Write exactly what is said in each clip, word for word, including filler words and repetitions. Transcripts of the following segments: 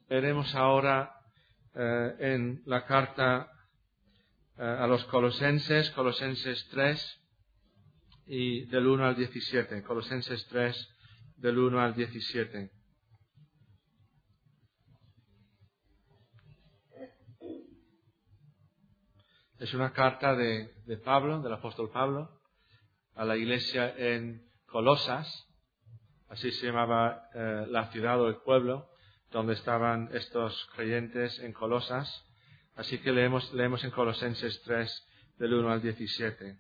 veremos ahora eh, en la carta eh, a los Colosenses, Colosenses tres, y del uno al diecisiete. Colosenses tres, del uno al diecisiete. Es una carta de, de Pablo, del apóstol Pablo, a la iglesia en Colosas. Así se llamaba eh, la ciudad o el pueblo donde estaban estos creyentes en Colosas. Así que leemos, leemos en Colosenses tres, del uno al diecisiete.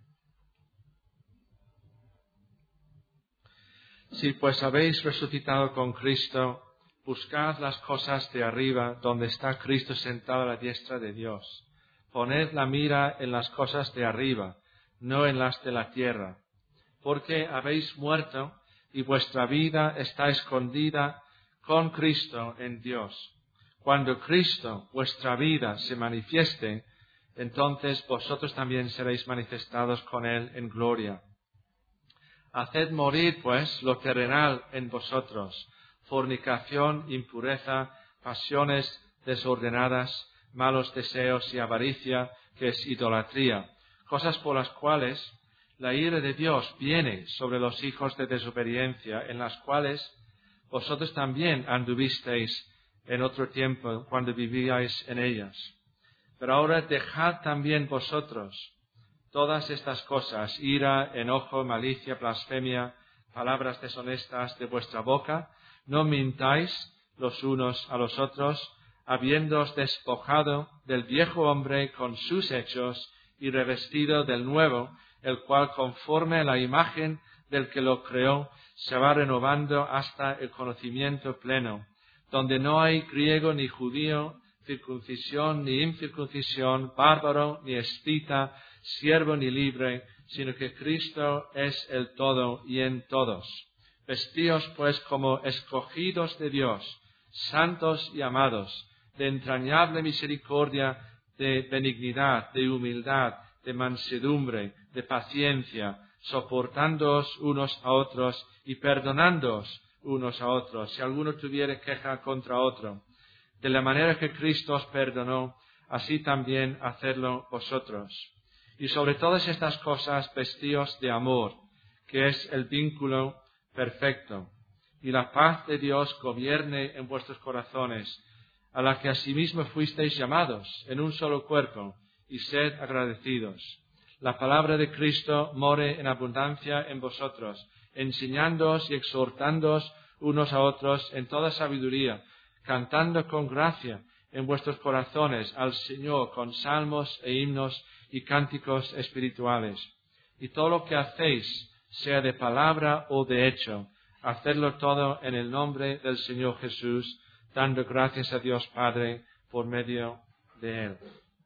Si pues habéis resucitado con Cristo, buscad las cosas de arriba, donde está Cristo sentado a la diestra de Dios. Poned la mira en las cosas de arriba, no en las de la tierra, porque habéis muerto y vuestra vida está escondida con Cristo en Dios. Cuando Cristo, vuestra vida, se manifieste, entonces vosotros también seréis manifestados con Él en gloria. Haced morir, pues, lo terrenal en vosotros: fornicación, impureza, pasiones desordenadas, malos deseos y avaricia, que es idolatría, cosas por las cuales la ira de Dios viene sobre los hijos de desobediencia, en las cuales vosotros también anduvisteis en otro tiempo cuando vivíais en ellas. Pero ahora dejad también vosotros todas estas cosas: ira, enojo, malicia, blasfemia, palabras deshonestas de vuestra boca. No mintáis los unos a los otros, habiéndoos despojado del viejo hombre con sus hechos y revestido del nuevo, el cual, conforme a la imagen del que lo creó, se va renovando hasta el conocimiento pleno, donde no hay griego ni judío, circuncisión ni incircuncisión, bárbaro ni escita, siervo ni libre, sino que Cristo es el todo y en todos. Vestíos pues como escogidos de Dios, santos y amados, de entrañable misericordia, de benignidad, de humildad, de mansedumbre, de paciencia, soportándoos unos a otros y perdonándoos unos a otros, si alguno tuviere queja contra otro. De la manera que Cristo os perdonó, así también hacedlo vosotros. Y sobre todas estas cosas vestíos de amor, que es el vínculo perfecto. Y la paz de Dios gobierne en vuestros corazones, a la que asimismo fuisteis llamados en un solo cuerpo, y sed agradecidos. La palabra de Cristo more en abundancia en vosotros, enseñándoos y exhortándoos unos a otros en toda sabiduría, cantando con gracia en vuestros corazones al Señor con salmos e himnos y cánticos espirituales. Y todo lo que hacéis, sea de palabra o de hecho, hacedlo todo en el nombre del Señor Jesús, dando gracias a Dios Padre por medio de Él.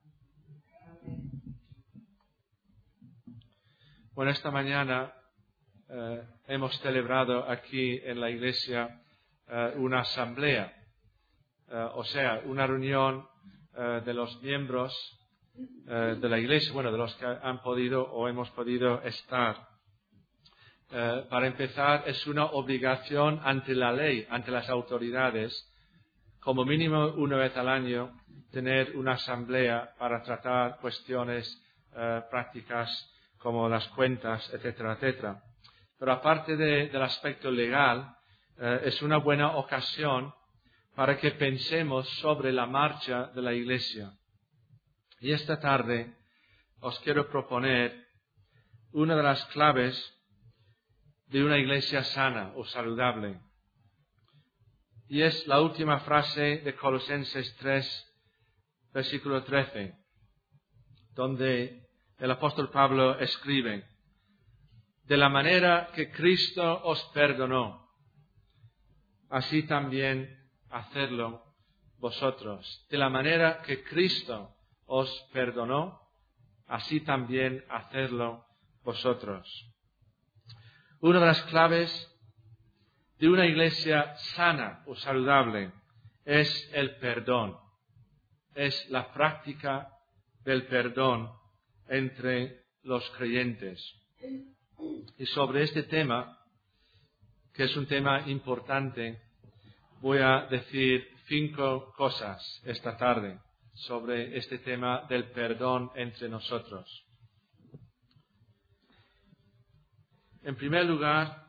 Bueno, esta mañana eh, hemos celebrado aquí en la iglesia eh, una asamblea, eh, o sea, una reunión eh, de los miembros eh, de la iglesia, bueno, de los que han podido o hemos podido estar. Eh, para empezar, es una obligación ante la ley, ante las autoridades, como mínimo una vez al año, tener una asamblea para tratar cuestiones eh, prácticas como las cuentas, etcétera, etcétera. Pero aparte de, del aspecto legal, eh, es una buena ocasión para que pensemos sobre la marcha de la iglesia. Y esta tarde os quiero proponer una de las claves de una iglesia sana o saludable. Y es la última frase de Colosenses tres, versículo trece, donde el apóstol Pablo escribe: de la manera que Cristo os perdonó, así también hacedlo vosotros. De la manera que Cristo os perdonó, así también hacedlo vosotros. Una de las claves de una iglesia sana o saludable es el perdón, es la práctica del perdón entre los creyentes. Y sobre este tema, que es un tema importante, voy a decir cinco cosas esta tarde sobre este tema del perdón entre nosotros. En primer lugar,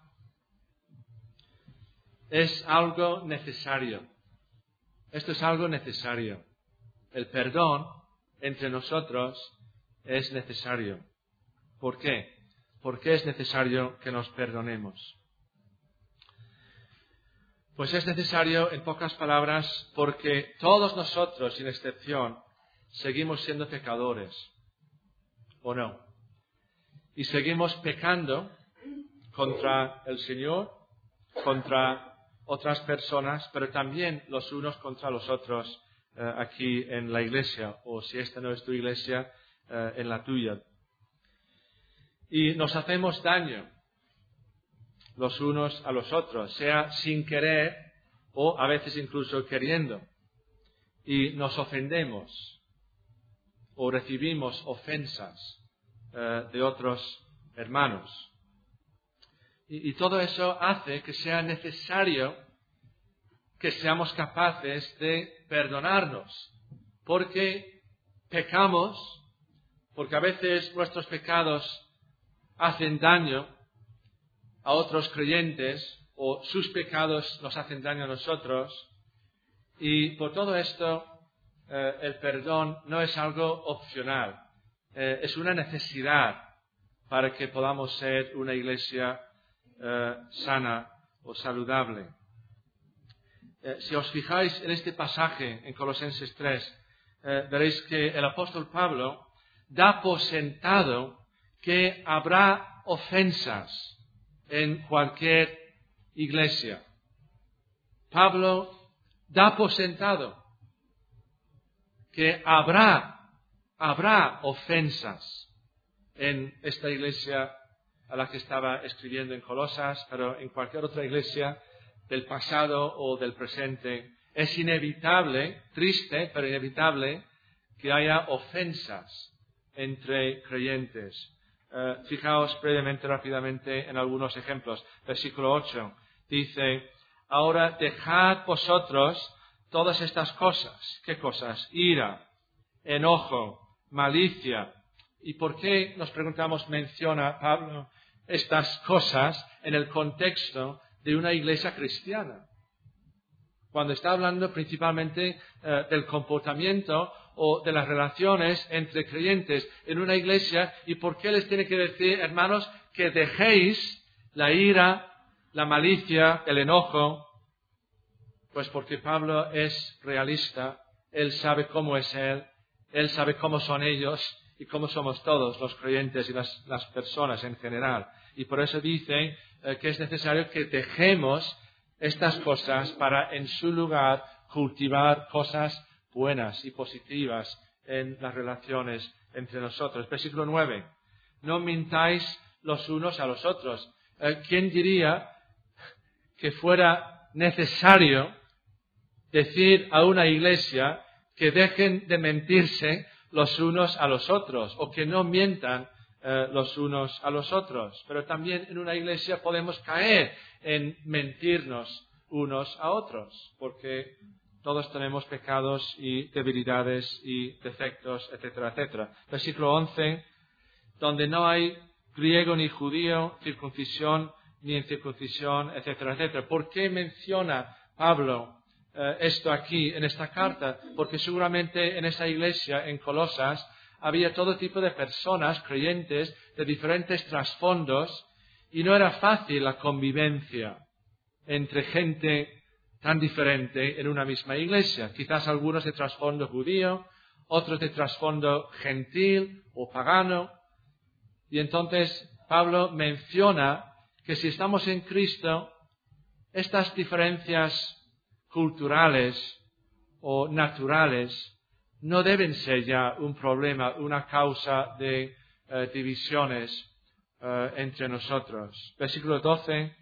es algo necesario. Esto es algo necesario. El perdón entre nosotros es necesario. ¿Por qué? ¿Por qué es necesario que nos perdonemos? Pues es necesario, en pocas palabras, porque todos nosotros, sin excepción, seguimos siendo pecadores, ¿o no? Y seguimos pecando contra el Señor, contra otras personas, pero también los unos contra los otros eh, aquí en la iglesia, o si esta no es tu iglesia, eh, en la tuya. Y nos hacemos daño los unos a los otros, sea sin querer o a veces incluso queriendo. Y nos ofendemos o recibimos ofensas eh, de otros hermanos. Y, y todo eso hace que sea necesario que seamos capaces de perdonarnos, porque pecamos, porque a veces nuestros pecados hacen daño a otros creyentes o sus pecados nos hacen daño a nosotros, y por todo esto eh, el perdón no es algo opcional, eh, es una necesidad para que podamos ser una iglesia eh, sana o saludable. Eh, si os fijáis en este pasaje en Colosenses tres, eh, veréis que el apóstol Pablo da por sentado que habrá ofensas en cualquier iglesia. Pablo da por sentado que habrá, habrá ofensas en esta iglesia a la que estaba escribiendo en Colosas, pero en cualquier otra iglesia del pasado o del presente. Es inevitable, triste, pero inevitable, que haya ofensas entre creyentes. Uh, fijaos brevemente, rápidamente, en algunos ejemplos. Versículo ocho dice: ahora dejad vosotros todas estas cosas. ¿Qué cosas? Ira, enojo, malicia. ¿Y por qué, nos preguntamos, menciona Pablo estas cosas en el contexto de una iglesia cristiana? Cuando está hablando principalmente uh, del comportamiento o de las relaciones entre creyentes en una iglesia. ¿Y por qué les tiene que decir, hermanos, que dejéis la ira, la malicia, el enojo? Pues porque Pablo es realista, él sabe cómo es él, él sabe cómo son ellos y cómo somos todos los creyentes y las, las personas en general. Y por eso dice eh, que es necesario que dejemos estas cosas para en su lugar cultivar cosas buenas y positivas en las relaciones entre nosotros. Versículo nueve. No mintáis los unos a los otros. Eh, ¿Quién diría que fuera necesario decir a una iglesia que dejen de mentirse los unos a los otros o que no mientan eh, los unos a los otros? Pero también en una iglesia podemos caer en mentirnos unos a otros, porque todos tenemos pecados y debilidades y defectos, etcétera, etcétera. Versículo once, donde no hay griego ni judío, circuncisión ni incircuncisión, etcétera, etcétera. ¿Por qué menciona Pablo eh, esto aquí en esta carta? Porque seguramente en esa iglesia, en Colosas, había todo tipo de personas, creyentes, de diferentes trasfondos, y no era fácil la convivencia entre gente tan diferente en una misma iglesia. Quizás algunos de trasfondo judío, otros de trasfondo gentil o pagano. Y entonces Pablo menciona que si estamos en Cristo, estas diferencias culturales o naturales no deben ser ya un problema, una causa de eh, divisiones eh, entre nosotros. Versículo doce.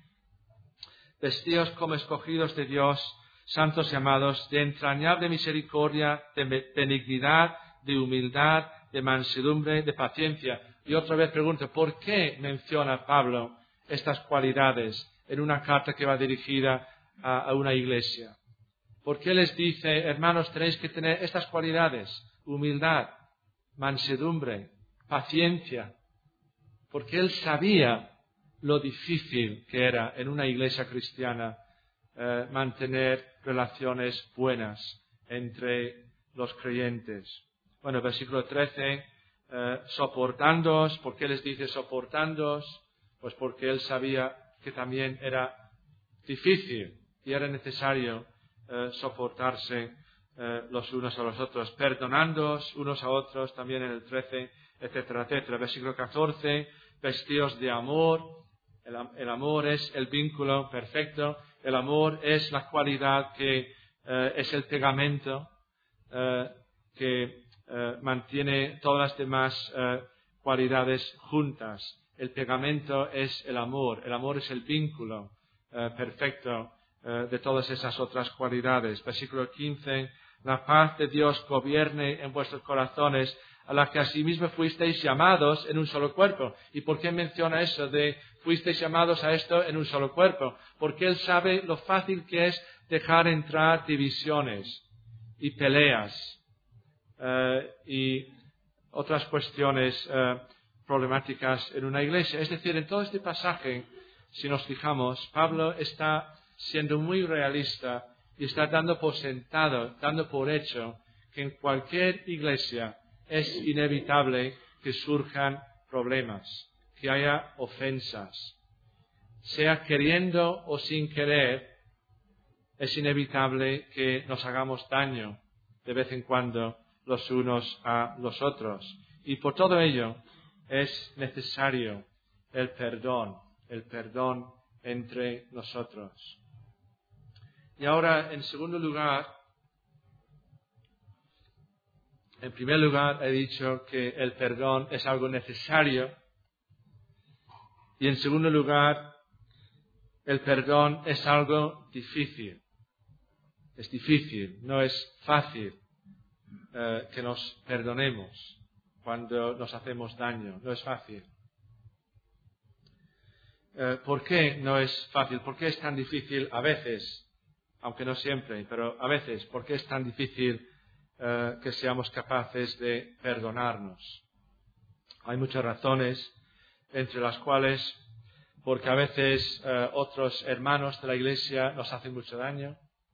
Vestíos como escogidos de Dios, santos y amados, de entrañable misericordia, de benignidad, de humildad, de mansedumbre, de paciencia. Y otra vez pregunto, ¿por qué menciona Pablo estas cualidades en una carta que va dirigida a, a una iglesia? ¿Por qué les dice, hermanos, tenéis que tener estas cualidades? Humildad, mansedumbre, paciencia. Porque él sabía lo difícil que era en una iglesia cristiana eh, mantener relaciones buenas entre los creyentes. Bueno, versículo trece, eh, soportándoos. ¿Por qué les dice soportándoos? Pues porque él sabía que también era difícil y era necesario eh, soportarse eh, los unos a los otros, perdonándoos unos a otros, también en el trece, etcétera, etcétera. Versículo catorce, vestidos de amor. El, el amor es el vínculo perfecto. El amor es la cualidad que eh, es el pegamento eh, que eh, mantiene todas las demás eh, cualidades juntas. El pegamento es el amor. El amor es el vínculo eh, perfecto eh, de todas esas otras cualidades. Versículo quince. La paz de Dios gobierne en vuestros corazones, a la que asimismo fuisteis llamados en un solo cuerpo. ¿Y por qué menciona eso de fuisteis llamados a esto en un solo cuerpo? Porque él sabe lo fácil que es dejar entrar divisiones y peleas eh, y otras cuestiones eh, problemáticas en una iglesia. Es decir, en todo este pasaje, si nos fijamos, Pablo está siendo muy realista y está dando por sentado, dando por hecho que en cualquier iglesia es inevitable que surjan problemas, que haya ofensas. Sea queriendo o sin querer, es inevitable que nos hagamos daño de vez en cuando los unos a los otros. Y por todo ello es necesario el perdón, el perdón entre nosotros. Y ahora, en segundo lugar, en primer lugar he dicho que el perdón es algo necesario. Y en segundo lugar, el perdón es algo difícil. Es difícil, no es fácil eh, que nos perdonemos cuando nos hacemos daño. No es fácil. Eh, ¿Por qué no es fácil? ¿Por qué es tan difícil a veces? Aunque no siempre, pero a veces. ¿Por qué es tan difícil eh, que seamos capaces de perdonarnos? Hay muchas razones, entre las cuales, porque a veces eh, otros hermanos de la iglesia nos hacen mucho daño.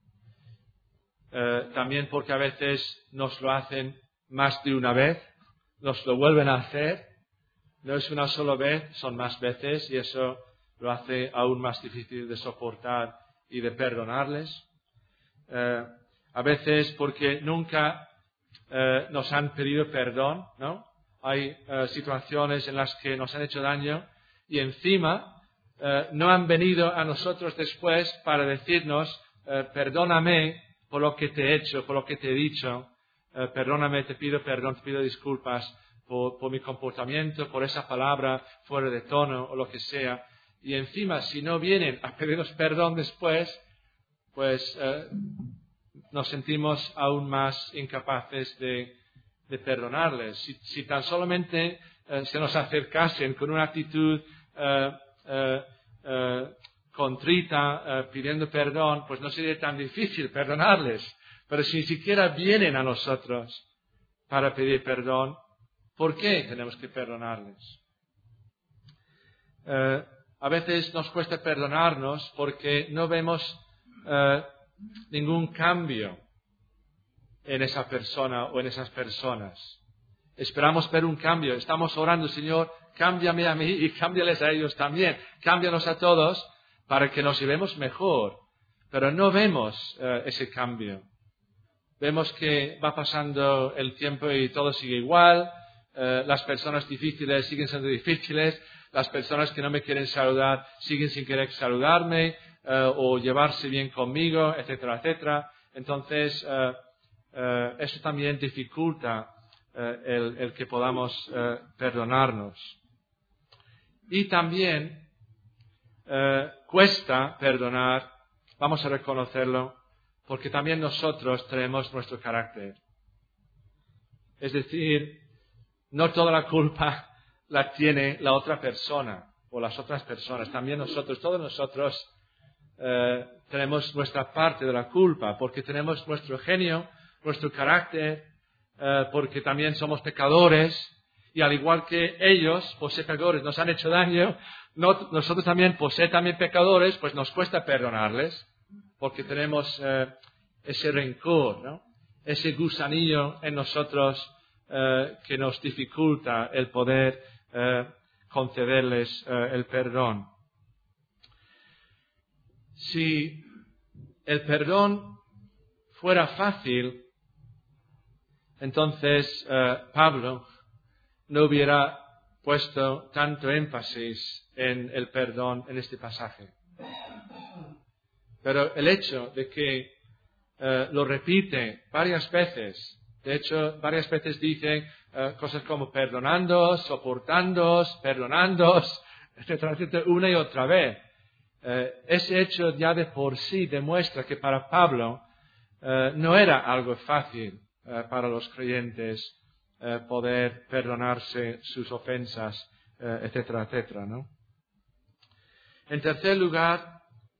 Eh, también porque a veces nos lo hacen más de una vez, nos lo vuelven a hacer. No es una sola vez, son más veces, y eso lo hace aún más difícil de soportar y de perdonarles. Eh, a veces porque nunca eh, nos han pedido perdón, ¿no? Hay eh, situaciones en las que nos han hecho daño y encima eh, no han venido a nosotros después para decirnos eh, perdóname por lo que te he hecho, por lo que te he dicho, eh, perdóname, te pido perdón, te pido disculpas por, por mi comportamiento, por esa palabra fuera de tono o lo que sea. Y encima, si no vienen a pedirnos perdón después, pues eh, nos sentimos aún más incapaces de, de perdonarles. Si, si tan solamente eh, se nos acercasen con una actitud eh, eh, eh, contrita, eh, pidiendo perdón, pues no sería tan difícil perdonarles. Pero si ni siquiera vienen a nosotros para pedir perdón, ¿por qué tenemos que perdonarles? Eh, a veces nos cuesta perdonarnos porque no vemos eh, ningún cambio en esa persona o en esas personas. Esperamos ver un cambio. Estamos orando, Señor, cámbiame a mí y cámbiales a ellos también. Cámbianos a todos para que nos llevemos mejor. Pero no vemos eh, ese cambio. Vemos que va pasando el tiempo y todo sigue igual. Eh, las personas difíciles siguen siendo difíciles. Las personas que no me quieren saludar siguen sin querer saludarme eh, o llevarse bien conmigo, etcétera, etcétera. Entonces, eh, eh, eso también dificulta eh, el, el que podamos eh, perdonarnos. Y también eh, cuesta perdonar, vamos a reconocerlo, porque también nosotros tenemos nuestro carácter. Es decir, no toda la culpa la tiene la otra persona o las otras personas. También nosotros, todos nosotros eh, tenemos nuestra parte de la culpa, porque tenemos nuestro genio, nuestro carácter, eh, porque también somos pecadores, y al igual que ellos, por ser pecadores, nos han hecho daño, no, nosotros también, por ser también pecadores, pues nos cuesta perdonarles, porque tenemos eh, ese rencor, ¿no? Ese gusanillo en nosotros eh, que nos dificulta el poder eh, concederles eh, el perdón. Si el perdón fuera fácil, entonces eh, Pablo no hubiera puesto tanto énfasis en el perdón en este pasaje. Pero el hecho de que eh, lo repite varias veces, de hecho varias veces dice eh, cosas como perdonándoos, soportándoos, perdonándoos, etcétera, etcétera, una y otra vez. Eh, ese hecho ya de por sí demuestra que para Pablo eh, no era algo fácil eh, para los creyentes eh, poder perdonarse sus ofensas, eh, etcétera, etcétera, ¿no? En tercer lugar,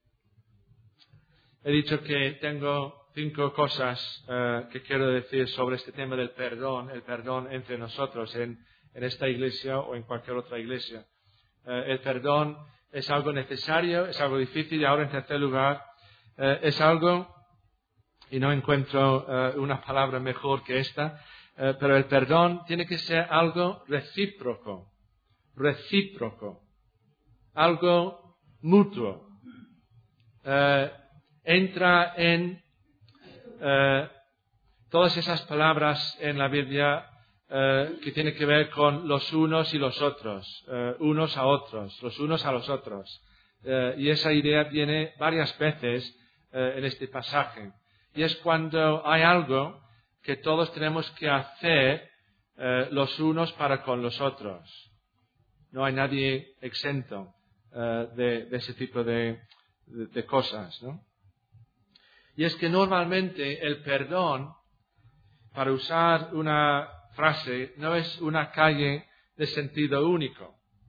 he dicho que tengo cinco cosas eh, que quiero decir sobre este tema del perdón, el perdón entre nosotros en, en esta iglesia o en cualquier otra iglesia. Eh, el perdón es algo necesario, es algo difícil, y ahora en tercer lugar eh, es algo, y no encuentro eh, una palabra mejor que esta, eh, pero el perdón tiene que ser algo recíproco, recíproco, algo mutuo. Eh, entra en eh, todas esas palabras en la Biblia eh, que tienen que ver con los unos y los otros, eh, unos a otros, los unos a los otros. Eh, y esa idea viene varias veces eh, en este pasaje. Y es cuando hay algo que todos tenemos que hacer eh, los unos para con los otros. No hay nadie exento eh, de, de ese tipo de, de, de cosas, ¿no? Y es que normalmente el perdón, para usar una frase, no es una calle de sentido único.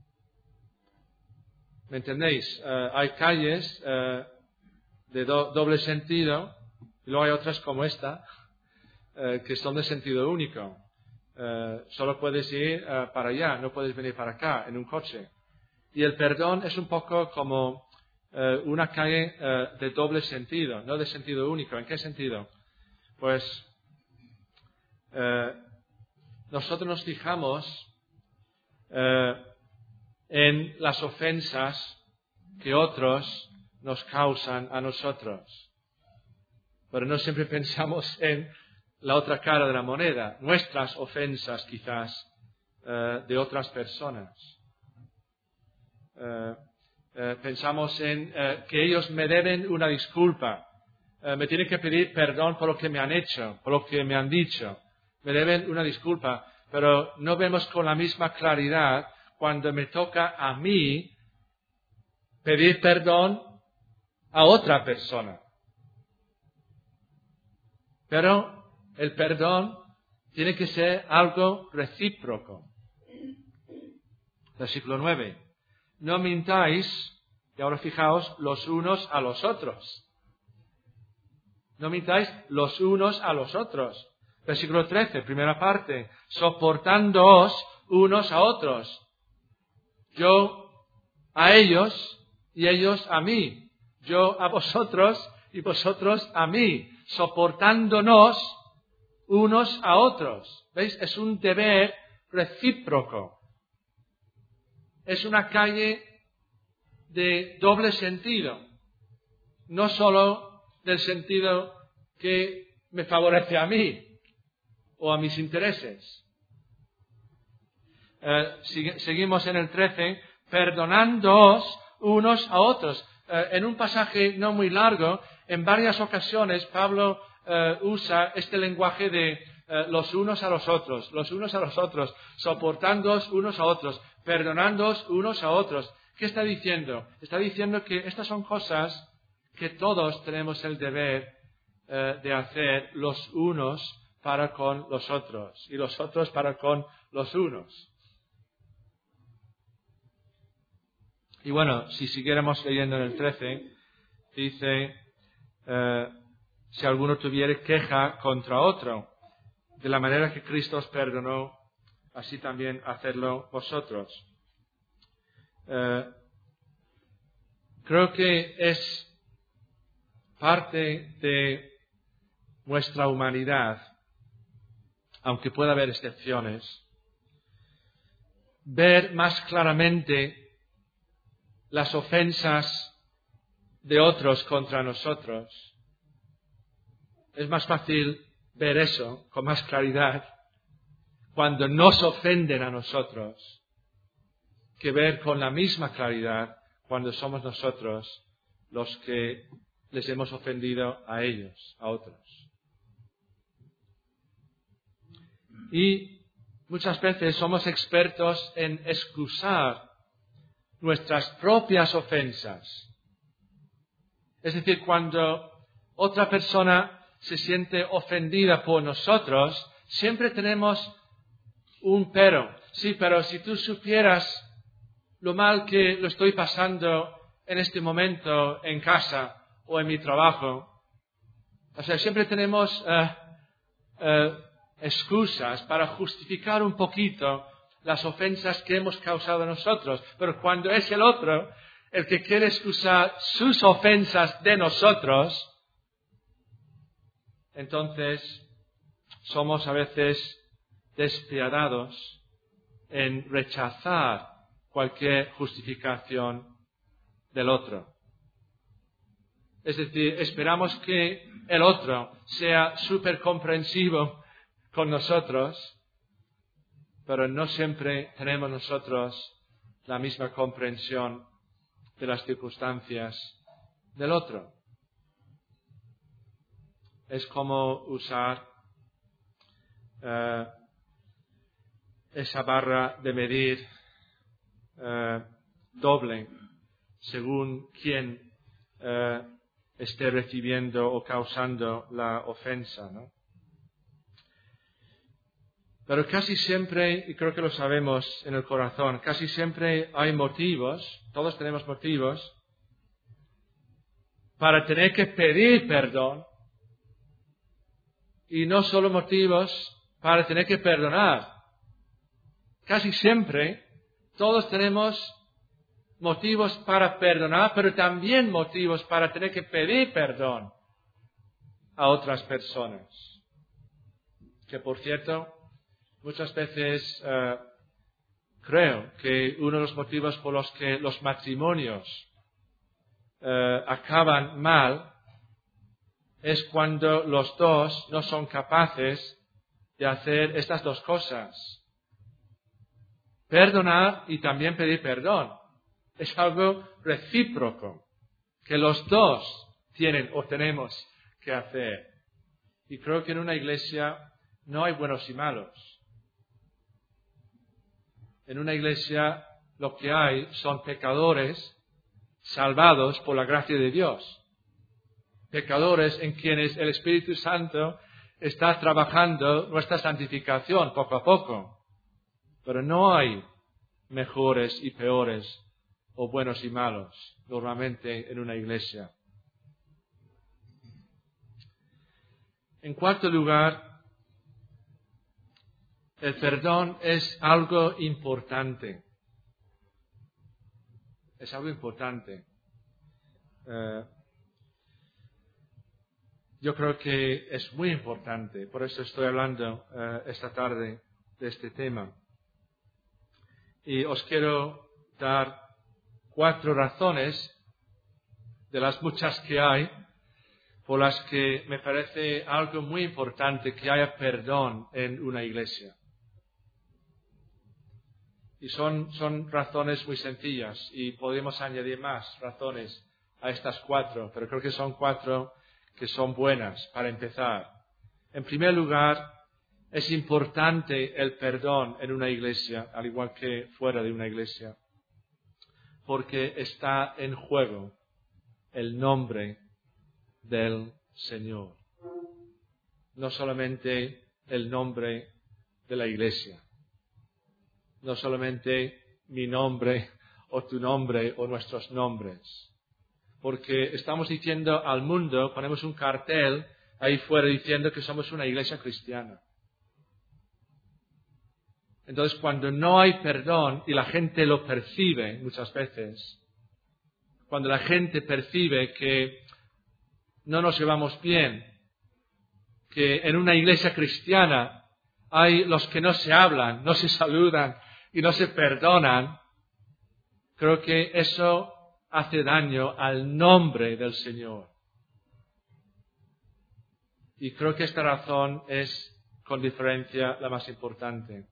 ¿Me entendéis? Uh, hay calles uh, de do- doble sentido, y luego hay otras como esta, uh, que son de sentido único. Uh, solo puedes ir uh, para allá, no puedes venir para acá en un coche. Y el perdón es un poco como Uh, una calle uh, de doble sentido, no de sentido único. ¿En qué sentido? Pues uh, nosotros nos fijamos uh, en las ofensas que otros nos causan a nosotros, pero no siempre pensamos en la otra cara de la moneda, nuestras ofensas quizás uh, de otras personas. Uh, Eh, pensamos en eh, que ellos me deben una disculpa, eh, me tienen que pedir perdón por lo que me han hecho, por lo que me han dicho, me deben una disculpa, pero no vemos con la misma claridad cuando me toca a mí pedir perdón a otra persona. Pero el perdón tiene que ser algo recíproco. Versículo nueve. No mintáis, y ahora fijaos, los unos a los otros. No mintáis los unos a los otros. Versículo trece, primera parte. Soportándoos unos a otros. Yo a ellos y ellos a mí. Yo a vosotros y vosotros a mí. Soportándonos unos a otros. ¿Veis? Es un deber recíproco. Es una calle de doble sentido, no solo del sentido que me favorece a mí o a mis intereses. Eh, sigue, seguimos en el trece, perdonándoos unos a otros. Eh, en un pasaje no muy largo, en varias ocasiones Pablo eh, usa este lenguaje de eh, los unos a los otros, los unos a los otros, soportándoos unos a otros, perdonándoos unos a otros. ¿Qué está diciendo? Está diciendo que estas son cosas que todos tenemos el deber eh, de hacer los unos para con los otros y los otros para con los unos. Y bueno, si siguiéramos leyendo en el trece, dice, eh, si alguno tuviere queja contra otro, de la manera que Cristo os perdonó, así también hacedlo vosotros. Eh, creo que es parte de nuestra humanidad, aunque pueda haber excepciones, ver más claramente las ofensas de otros contra nosotros. Es más fácil ver eso con más claridad cuando nos ofenden a nosotros que ver con la misma claridad cuando somos nosotros los que les hemos ofendido a ellos, a otros. Y muchas veces somos expertos en excusar nuestras propias ofensas. Es decir, cuando otra persona se siente ofendida por nosotros, siempre tenemos un pero. Sí, pero si tú supieras lo mal que lo estoy pasando en este momento en casa o en mi trabajo. O sea, siempre tenemos uh, uh, excusas para justificar un poquito las ofensas que hemos causado nosotros. Pero cuando es el otro el que quiere excusar sus ofensas de nosotros, entonces somos a veces despiadados en rechazar cualquier justificación del otro. Es decir, esperamos que el otro sea súper comprensivo con nosotros, pero no siempre tenemos nosotros la misma comprensión de las circunstancias del otro. Es como usar uh, esa barra de medir uh, doble según quién uh, esté recibiendo o causando la ofensa, ¿no? Pero casi siempre, y creo que lo sabemos en el corazón, casi siempre hay motivos, todos tenemos motivos, para tener que pedir perdón, y no solo motivos para tener que perdonar. Casi siempre todos tenemos motivos para perdonar, pero también motivos para tener que pedir perdón a otras personas. Que por cierto, muchas veces uh, creo que uno de los motivos por los que los matrimonios uh, acaban mal es cuando los dos no son capaces de hacer estas dos cosas. Perdonar y también pedir perdón. Es algo recíproco que los dos tienen o tenemos que hacer. Y creo que en una iglesia no hay buenos y malos. En una iglesia lo que hay son pecadores salvados por la gracia de Dios. Pecadores en quienes el Espíritu Santo está trabajando nuestra santificación poco a poco. Pero no hay mejores y peores o buenos y malos normalmente en una iglesia. En cuarto lugar, el perdón es algo importante. Es algo importante. Uh, yo creo que es muy importante. Por eso estoy hablando uh, esta tarde de este tema. Y os quiero dar cuatro razones de las muchas que hay por las que me parece algo muy importante que haya perdón en una iglesia. Y son, son razones muy sencillas y podemos añadir más razones a estas cuatro, pero creo que son cuatro que son buenas para empezar. En primer lugar, es importante el perdón en una iglesia, al igual que fuera de una iglesia, porque está en juego el nombre del Señor. No solamente el nombre de la iglesia, no solamente mi nombre o tu nombre o nuestros nombres, porque estamos diciendo al mundo, ponemos un cartel ahí fuera diciendo que somos una iglesia cristiana. Entonces, cuando no hay perdón y la gente lo percibe muchas veces, cuando la gente percibe que no nos llevamos bien, que en una iglesia cristiana hay los que no se hablan, no se saludan y no se perdonan, creo que eso hace daño al nombre del Señor. Y creo que esta razón es, con diferencia, la más importante.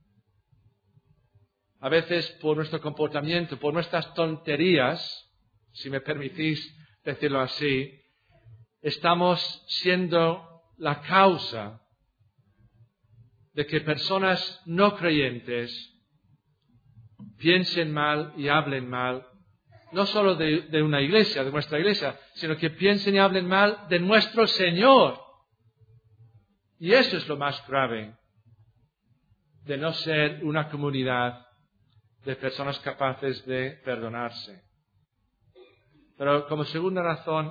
A veces, por nuestro comportamiento, por nuestras tonterías, si me permitís decirlo así, estamos siendo la causa de que personas no creyentes piensen mal y hablen mal, no solo de, de una iglesia, de nuestra iglesia, sino que piensen y hablen mal de nuestro Señor. Y eso es lo más grave, de no ser una comunidad de personas capaces de perdonarse. Pero como segunda razón,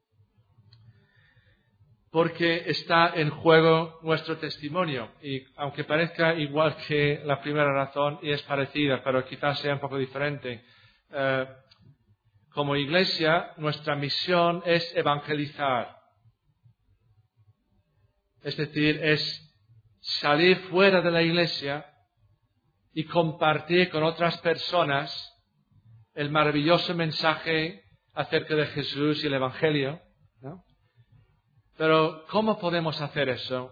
porque está en juego nuestro testimonio. Y aunque parezca igual que la primera razón, y es parecida, pero quizás sea un poco diferente, eh, como iglesia, nuestra misión es evangelizar. Es decir, es salir fuera de la iglesia y compartir con otras personas el maravilloso mensaje acerca de Jesús y el Evangelio, ¿no? Pero, ¿cómo podemos hacer eso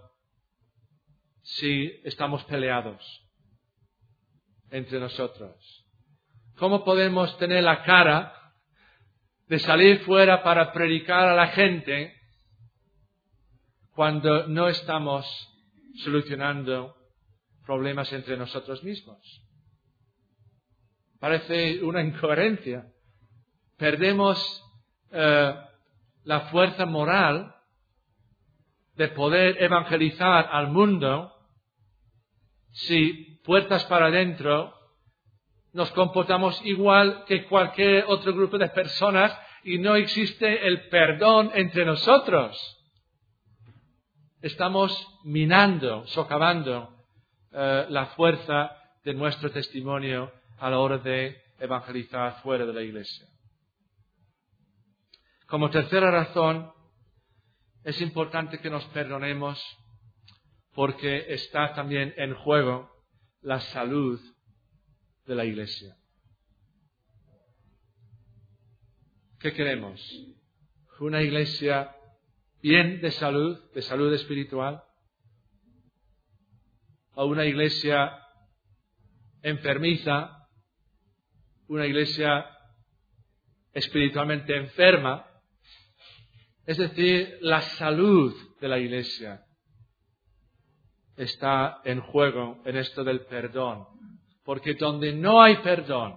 si estamos peleados entre nosotros? ¿Cómo podemos tener la cara de salir fuera para predicar a la gente cuando no estamos solucionando problemas entre nosotros mismos? Parece una incoherencia. Perdemos eh, la fuerza moral de poder evangelizar al mundo si, puertas para adentro, nos comportamos igual que cualquier otro grupo de personas y no existe el perdón entre nosotros. Estamos minando, socavando eh, la fuerza de nuestro testimonio a la hora de evangelizar fuera de la iglesia. Como tercera razón, es importante que nos perdonemos porque está también en juego la salud de la iglesia. ¿Qué queremos? ¿Una iglesia bien de salud, de salud espiritual? ¿O una iglesia enfermiza? ¿Una iglesia espiritualmente enferma? Es decir, la salud de la iglesia está en juego en esto del perdón. Porque donde no hay perdón,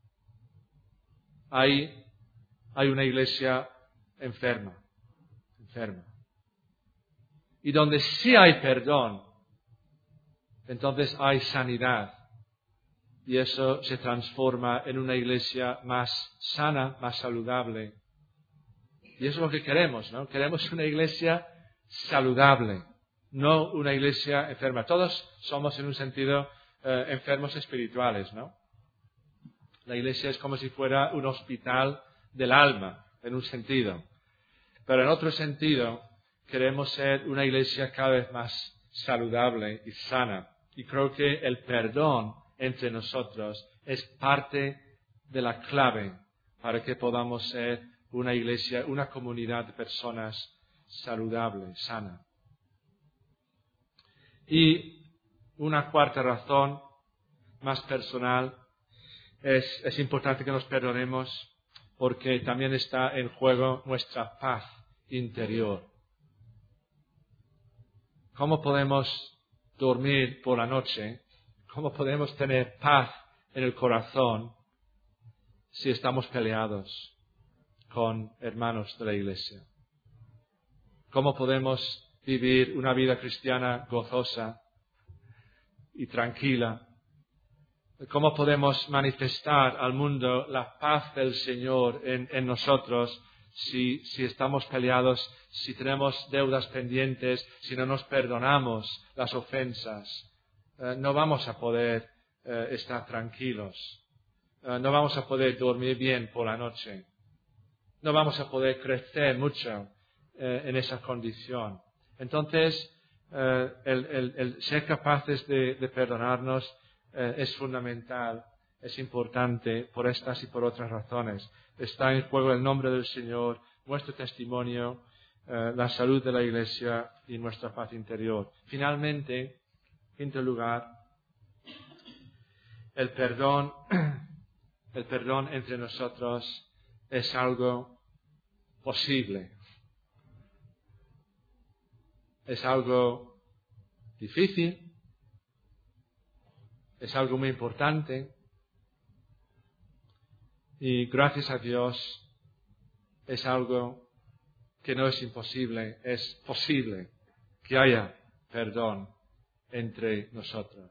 hay, hay una iglesia enferma, enferma. Y donde sí hay perdón, entonces hay sanidad. Y eso se transforma en una iglesia más sana, más saludable. Y eso es lo que queremos, ¿no? Queremos una iglesia saludable, no una iglesia enferma. Todos somos en un sentido eh, enfermos espirituales, ¿no? La iglesia es como si fuera un hospital del alma, en un sentido. Pero en otro sentido, queremos ser una iglesia cada vez más saludable y sana. Y creo que el perdón entre nosotros es parte de la clave para que podamos ser una iglesia, una comunidad de personas saludable, sana. Y una cuarta razón, más personal, es, es importante que nos perdonemos porque también está en juego nuestra paz interior. ¿Cómo podemos dormir por la noche? ¿Cómo podemos tener paz en el corazón si estamos peleados con hermanos de la iglesia? ¿Cómo podemos vivir una vida cristiana gozosa y tranquila ¿Cómo podemos manifestar al mundo la paz del Señor en, en nosotros si, si estamos peleados, si tenemos deudas pendientes, si no nos perdonamos las ofensas? Eh, no vamos a poder eh, estar tranquilos. Eh, no vamos a poder dormir bien por la noche. No vamos a poder crecer mucho eh, en esa condición. Entonces, eh, el, el, el ser capaces de, de perdonarnos eh, es fundamental, es importante por estas y por otras razones. Está en juego el nombre del Señor, nuestro testimonio, eh, la salud de la Iglesia y nuestra paz interior. Finalmente, en quinto lugar, el perdón, el perdón entre nosotros es algo posible. Es algo difícil, es algo muy importante y gracias a Dios es algo que no es imposible, es posible que haya perdón entre nosotros.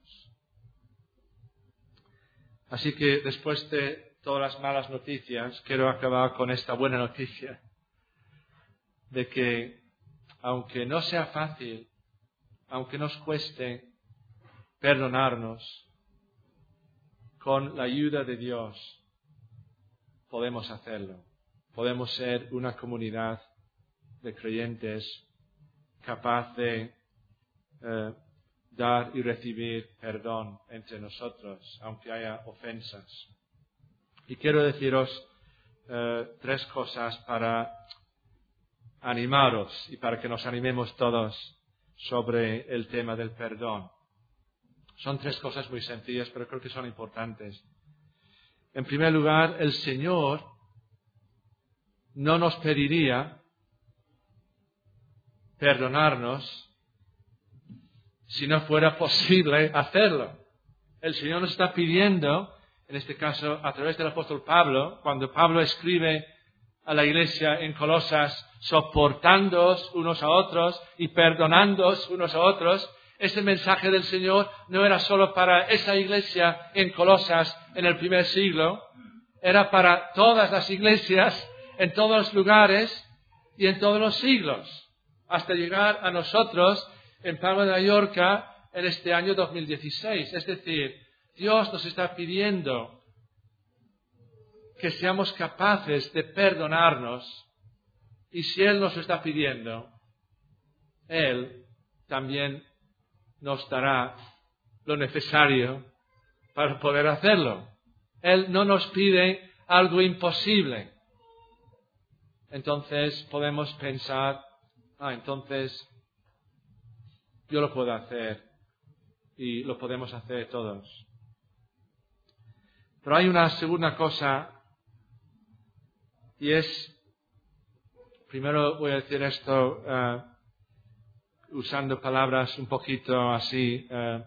Así que después de todas las malas noticias, quiero acabar con esta buena noticia de que aunque no sea fácil, aunque nos cueste perdonarnos, con la ayuda de Dios podemos hacerlo. Podemos ser una comunidad de creyentes capaz de eh, dar y recibir perdón entre nosotros, aunque haya ofensas. Y quiero deciros eh, tres cosas para animaros y para que nos animemos todos sobre el tema del perdón. Son tres cosas muy sencillas, pero creo que son importantes. En primer lugar, el Señor no nos pediría perdonarnos si no fuera posible hacerlo. El Señor nos está pidiendo, en este caso a través del apóstol Pablo, cuando Pablo escribe a la iglesia en Colosas, soportándoos unos a otros y perdonándoos unos a otros. Ese mensaje del Señor no era solo para esa iglesia en Colosas en el primer siglo, era para todas las iglesias, en todos los lugares y en todos los siglos, hasta llegar a nosotros en Palma de Mallorca en este año dos mil dieciséis. Es decir, Dios nos está pidiendo que seamos capaces de perdonarnos, y si Él nos lo está pidiendo, Él también nos dará lo necesario para poder hacerlo. Él no nos pide algo imposible. Entonces podemos pensar, ah, entonces yo lo puedo hacer y lo podemos hacer todos. Pero hay una segunda cosa y es, primero voy a decir esto uh, usando palabras un poquito así uh,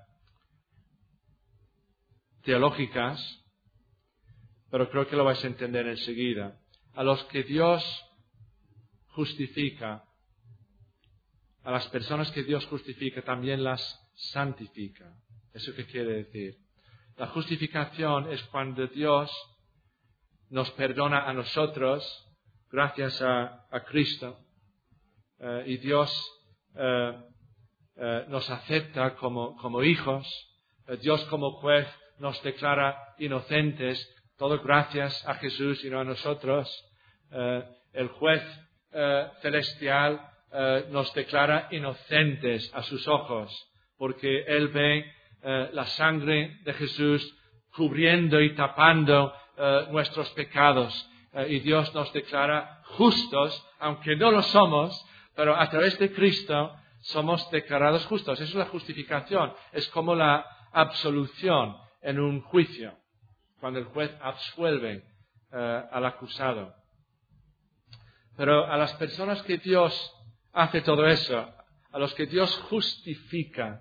teológicas, pero creo que lo vais a entender enseguida. A los que Dios justifica, a las personas que Dios justifica, también las santifica. ¿Eso qué quiere decir? La justificación es cuando Dios nos perdona a nosotros gracias a, a Cristo eh, y Dios eh, eh, nos acepta como, como hijos. Eh, Dios como juez nos declara inocentes, todo gracias a Jesús y no a nosotros. Eh, el juez eh, celestial eh, nos declara inocentes a sus ojos, porque Él ve eh, la sangre de Jesús cubriendo y tapando eh, nuestros pecados. Eh, y Dios nos declara justos, aunque no lo somos, pero a través de Cristo somos declarados justos. Eso es la justificación. Es como la absolución en un juicio, cuando el juez absuelve eh, al acusado. Pero a las personas que Dios hace todo eso, a los que Dios justifica,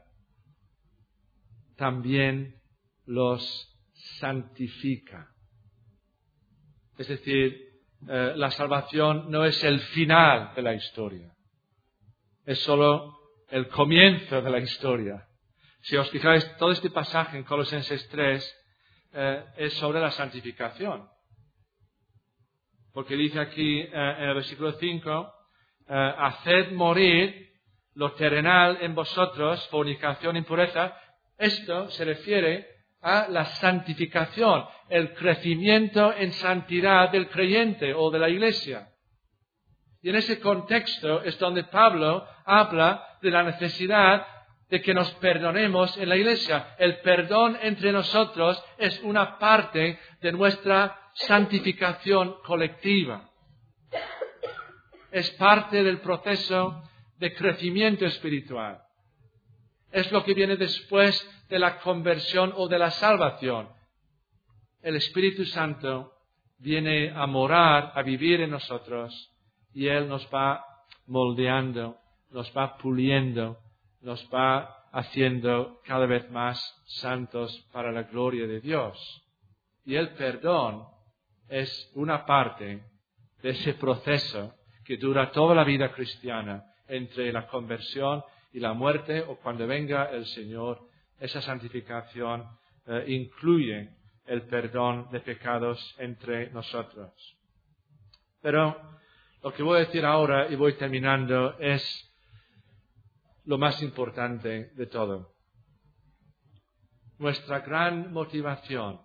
también los santifica. Es decir, eh, la salvación no es el final de la historia, es solo el comienzo de la historia. Si os fijáis, todo este pasaje en Colosenses tres eh, es sobre la santificación. Porque dice aquí eh, en el versículo cinco, eh, haced morir lo terrenal en vosotros, fornicación, impureza. Esto se refiere a la santificación, el crecimiento en santidad del creyente o de la iglesia. Y en ese contexto es donde Pablo habla de la necesidad de que nos perdonemos en la iglesia. El perdón entre nosotros es una parte de nuestra santificación colectiva. Es parte del proceso de crecimiento espiritual. Es lo que viene después de la conversión o de la salvación. El Espíritu Santo viene a morar, a vivir en nosotros, y Él nos va moldeando, nos va puliendo, nos va haciendo cada vez más santos para la gloria de Dios. Y el perdón es una parte de ese proceso que dura toda la vida cristiana, entre la conversión y la muerte, o cuando venga el Señor. Esa santificación eh, incluye el perdón de pecados entre nosotros. Pero lo que voy a decir ahora, y voy terminando, es lo más importante de todo. Nuestra gran motivación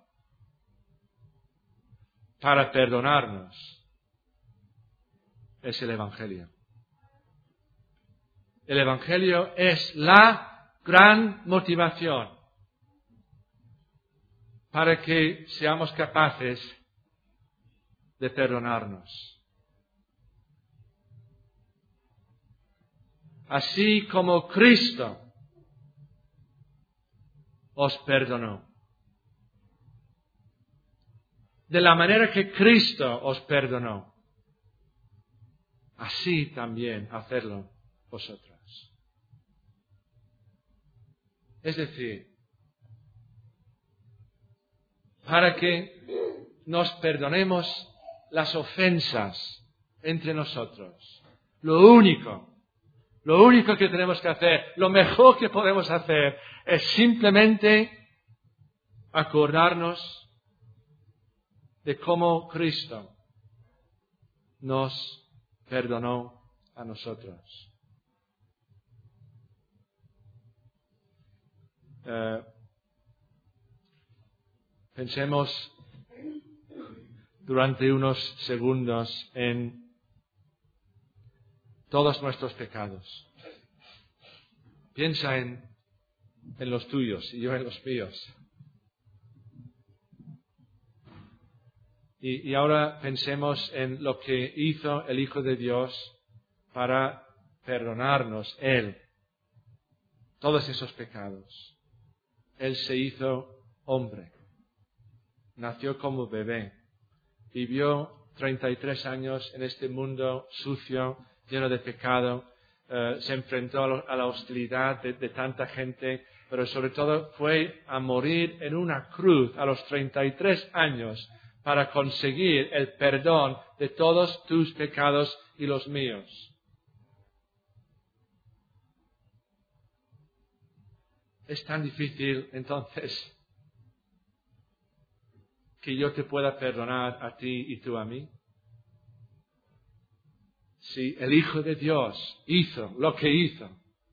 para perdonarnos es el Evangelio. El Evangelio es la gran motivación para que seamos capaces de perdonarnos. Así como Cristo os perdonó. De la manera que Cristo os perdonó, así también hacerlo vosotros. Es decir, para que nos perdonemos las ofensas entre nosotros, lo único Lo único que tenemos que hacer, lo mejor que podemos hacer, es simplemente acordarnos de cómo Cristo nos perdonó a nosotros. Eh, pensemos durante unos segundos en todos nuestros pecados. Piensa en, en los tuyos y yo en los míos. Y, y ahora pensemos en lo que hizo el Hijo de Dios para perdonarnos, Él, todos esos pecados. Él se hizo hombre, nació como bebé, vivió treinta y tres años en este mundo sucio, lleno de pecado, eh, se enfrentó a, lo, a la hostilidad de, de tanta gente, pero sobre todo fue a morir en una cruz a los treinta y tres años para conseguir el perdón de todos tus pecados y los míos. Es tan difícil entonces que yo te pueda perdonar a ti y tú a mí. Si el Hijo de Dios hizo lo que hizo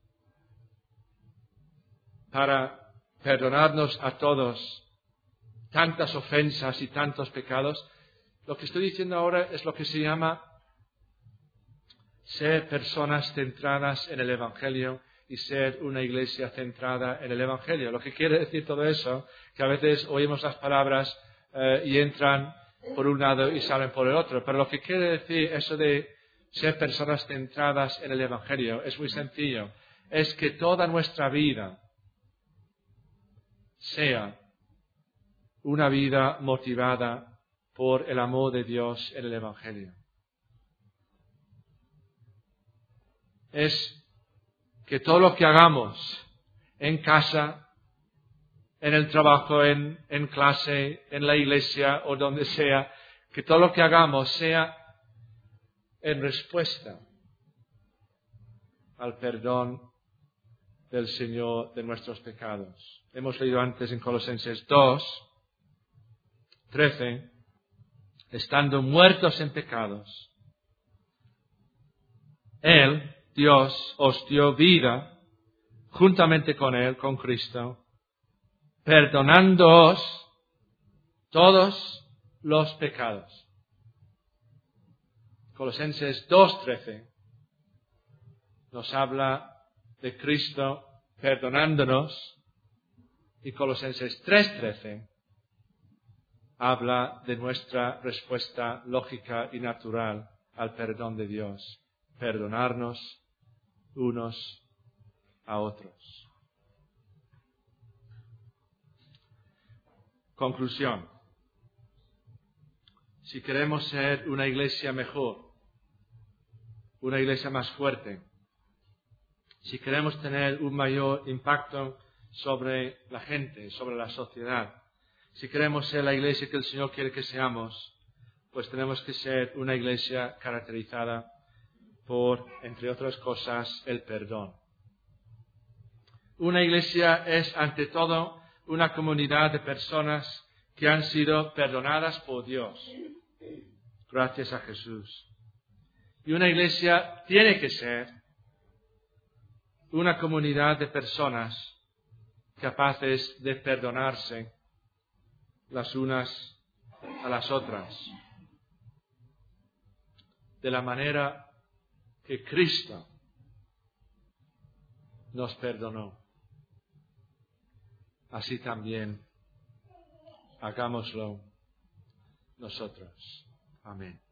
para perdonarnos a todos tantas ofensas y tantos pecados, lo que estoy diciendo ahora es lo que se llama ser personas centradas en el Evangelio y ser una iglesia centrada en el Evangelio. Lo que quiere decir todo eso, que a veces oímos las palabras eh, y entran por un lado y salen por el otro, pero lo que quiere decir eso de ser personas centradas en el Evangelio es muy sencillo. Es que toda nuestra vida sea una vida motivada por el amor de Dios en el Evangelio. Es que todo lo que hagamos en casa, en el trabajo, en, en clase, en la iglesia o donde sea, que todo lo que hagamos sea en respuesta al perdón del Señor de nuestros pecados. Hemos leído antes en Colosenses dos trece, estando muertos en pecados, Él, Dios, os dio vida juntamente con Él, con Cristo, perdonándoos todos los pecados. Colosenses dos trece nos habla de Cristo perdonándonos, y Colosenses tres trece habla de nuestra respuesta lógica y natural al perdón de Dios, perdonarnos unos a otros. Conclusión. Si queremos ser una iglesia mejor, una iglesia más fuerte, si queremos tener un mayor impacto sobre la gente, sobre la sociedad, si queremos ser la iglesia que el Señor quiere que seamos, pues tenemos que ser una iglesia caracterizada por, entre otras cosas, el perdón. Una iglesia es, ante todo, una comunidad de personas que han sido perdonadas por Dios, gracias a Jesús. Y una iglesia tiene que ser una comunidad de personas capaces de perdonarse las unas a las otras, de la manera que Cristo nos perdonó. Así también hagámoslo nosotros. Amén.